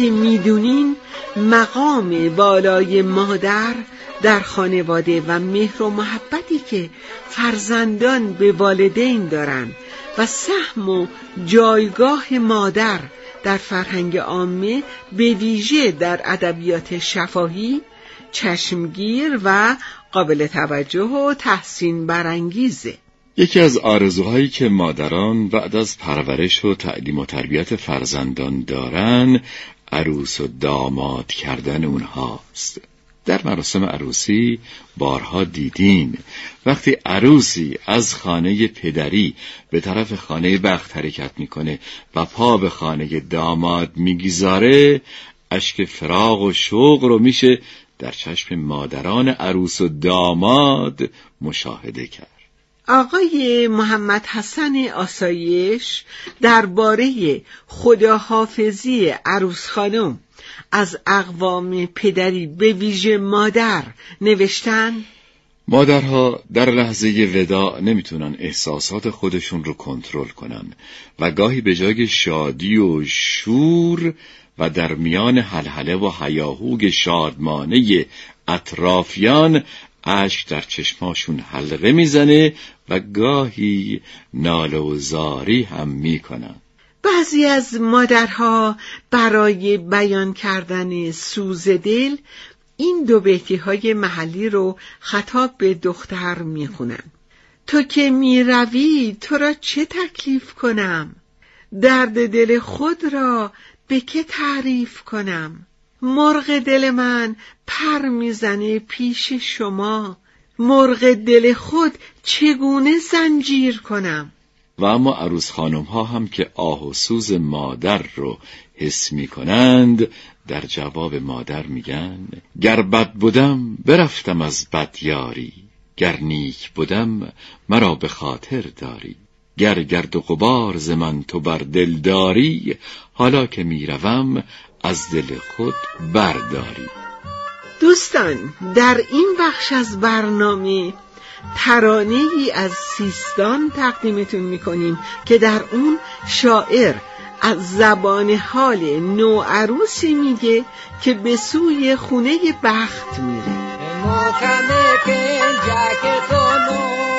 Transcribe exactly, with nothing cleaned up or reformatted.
که میدونین مقام والای مادر در خانواده و مهر و محبتی که فرزندان به والدین دارن و سهم و جایگاه مادر در فرهنگ عامه به ویژه در ادبیات شفاهی چشمگیر و قابل توجه و تحسین برانگیزه. یکی از آرزوهایی که مادران بعد از پرورش و تعلیم و تربیت فرزندان دارن عروس و داماد کردن اونهاست. در مراسم عروسی بارها دیدین وقتی عروسی از خانه پدری به طرف خانه بخت حرکت میکنه و پا به خانه داماد میگذاره، اشک فراق و شوق رو میشه در چشم مادران عروس و داماد مشاهده کرد. آقای محمد حسن آسایش درباره خداحافظی عروس خانم از اقوام پدری به ویژه مادر نوشتن: مادرها در لحظه وداع نمیتونن احساسات خودشون رو کنترل کنن و گاهی به جای شادی و شور و در میان هلهله و هیاهوی شادمانه اطرافیان اشک در چشماشون حلقه میزنه و گاهی ناله و زاری هم میکنن. بعضی از مادرها برای بیان کردن سوز دل این دو بیتی های محلی رو خطاب به دختر میخونن: تو که میروی تو را چه تکلیف کنم، درد دل خود را به که تعریف کنم، مرغ دل من پر میزنه پیش شما، مرغ دل خود چگونه زنجیر کنم. و اما عروس خانم ها هم که آه و سوز مادر رو حس می کنند در جواب مادر میگن: گر بد بودم برفتم از بد یاری، گر نیک بودم مرا به خاطر داری، گر گرد و غبار ز من تو بر دل داری، حالا که میروم از دل خود برداری. دوستان، در این بخش از برنامه ترانه‌ای از سیستان تقدیمتون میکنیم که در اون شاعر از زبان حال نوعروسی میگه که به سوی خونه بخت میره.